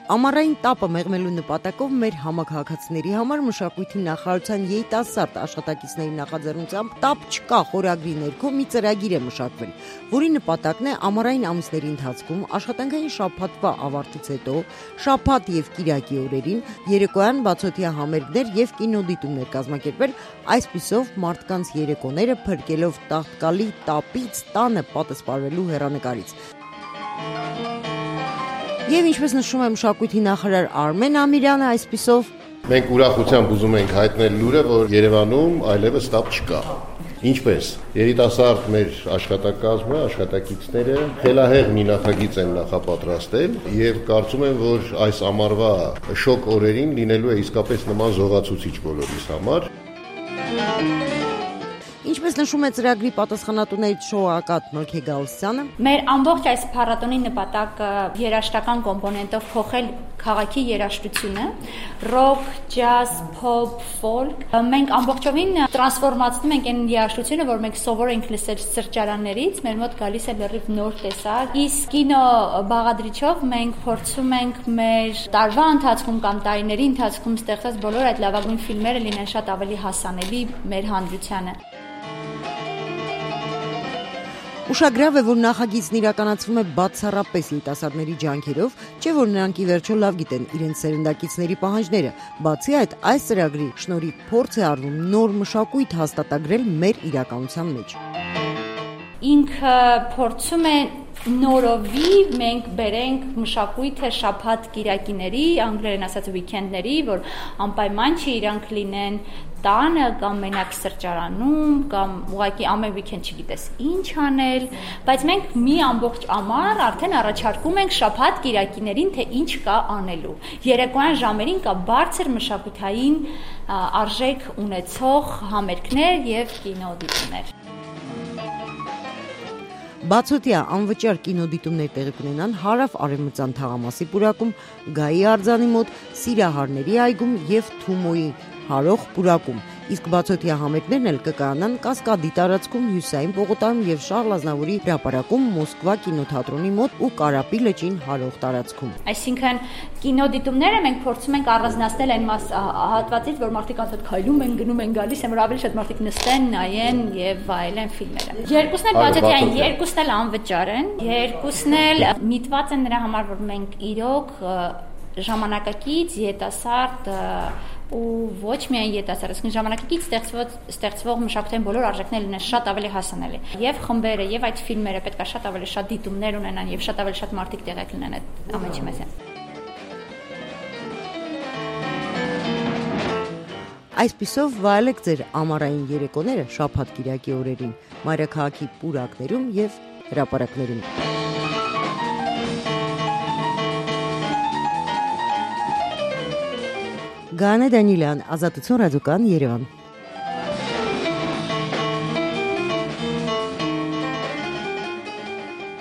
Ամառային տապը մեղմելու նպատակով մեր համակարգացիների համար մշակույթի նախարարության երիտասարդ աշխատակիցների նախաձեռնությամբ «Տապ չկա» խորագրի ներքո մի ծրագիր է մշակվել, որի նպատակն է ամառային ամիսների ընթացքում աշխատանքային շաբաթվա ավարտից հետո շաբաթ եւ կիրակի օրերին երեկոյան բացօթյա համերգներ եւ կինոդիտումներ կազմակերպել, այսպիսով մարդկանց երեկոները փրկելով տաղտկալի տապից տանը պատասպարվելու հեռանկարից։ Եվ ինչպես նշում է մշակույթի նախարար Արմեն Ամիրյանը, այսպիսով մենք ուրախությամբ ուզում ենք հայտնել լուրը, որ Երևանում այլևս տապ չկա։ Ինչպես երիտասարդ մեր աշխատակազմը, աշխատակիցները խելահեղ մի նախագիծ են նախապատրաստել եւ կարծում եմ, որ այս ամառվա շոկ օրերին լինելու է իսկապես նման զողացուցիչ բոլորիս համար։ Ինչպես նշում է ծրագրի պատասխանատուներից շոուակատ Նորքե Գալստյանը, մեր ամբողջ այս փառատոնի նպատակը երաժշտական կոմպոնենտով փոխել քաղաքի երաժշտությունը, ռոք, ջազ, փոփ, ֆոլք։ Մենք ամբողջովին տրանսֆորմացնում ենք այն երաժշտությունը, որ մենք սովոր ենք լսել սրճարաններից, մեր մոտ գալիս է լրիվ նոր տեսակ։ Իսկ կինո բաղադրիչով մենք փորձում ենք մեր տարվա ընթացքում կամ տարիների ընթացքում ստեղծած բոլոր այդ լավագույն ֆիլմերը լինեն շատ ավելի հասանելի մեր հանրությանը։ Ուշագրավ է, որ նախագիծն իրականացվում է բացառապես երիտասարդների ջանքերով, չէ՞ որ նրանք ի վերջո լավ գիտեն իրենց սերնդակիցների պահանջները։ Բացի այդ, այս ծրագրի շնորհիվ փորձ է արվում նոր մշակույթ հաստատագրել մեր իրականության մեջ։ Ինքը փորձում է նորովի մենք բերենք մշակույթը շաբաթ կիրակիների, անգլերեն ասած weekend-ների, որ անպայման չի իրանք լինեն տանը կամ մենակ սրճարանում կամ ուղղակի ամեն weekend չգիտես ինչ անել, բայց մենք մի ամբողջ ամառ արդեն առաջարկում ենք շաբաթ կիրակիներին, թե ինչ կա անելու։ Երեկոյան ժամերին կա բարձր մշակութային արժեք ունեցող համերգներ եւ կինոդիտումներ։ Բացօթյա անվճար կինոդիտումներ տեղի կունենան հարավ-արևմտյան թաղամասի պուրակում, Գայի արձանի մոտ, Սիրահարների այգում եւ Թումոյի Հարող պուրակում, իսկ բացօթյա համերգներն էլ կկայանան Կասկադի տարածքում, Հյուսիսային պողոտայում եւ Շարլ Ազնավուրի հրապարակում, Մոսկվա կինոթատրոնի մոտ ու Կարապի լճին հարող տարածքում։ Այսինքն կինոդիտումները մենք փորձում ենք առանձնացնել այն հատվածից, որ մարդիկ անցած քայլում են, գնում են, գալիս են, որ ավելի շատ մարդիկ նստեն, նայեն եւ վայելեն ֆիլմերը։ Երկուսն էլ բացօթյա են, երկուսն էլ անվճար են, երկուսն էլ միտված են նրա համար, որ մենք իրոք ժամանակակից յետասարդ ու ոչ միայն յետասարդ, այսինքն ժամանակակից ստեղծվող մշակութային բոլոր արժեքները լինեն շատ ավելի հասանելի։ Եվ խմբերը, եւ այդ ֆիլմերը պետք է շատ ավելի շատ դիտումներ ունենան եւ շատ ավելի շատ մարդիկ տեղյակ լինեն այդ ամենի մեզ։ Այսպիսով վայելեք ձեր ամառային երեկոները շաբաթ կիրակի օրերին մայրաքաղաքի պուրակներում եւ հրապարակներում։ Գանե Դանիելյան, Ազատություն ռադիոկան, Երևան։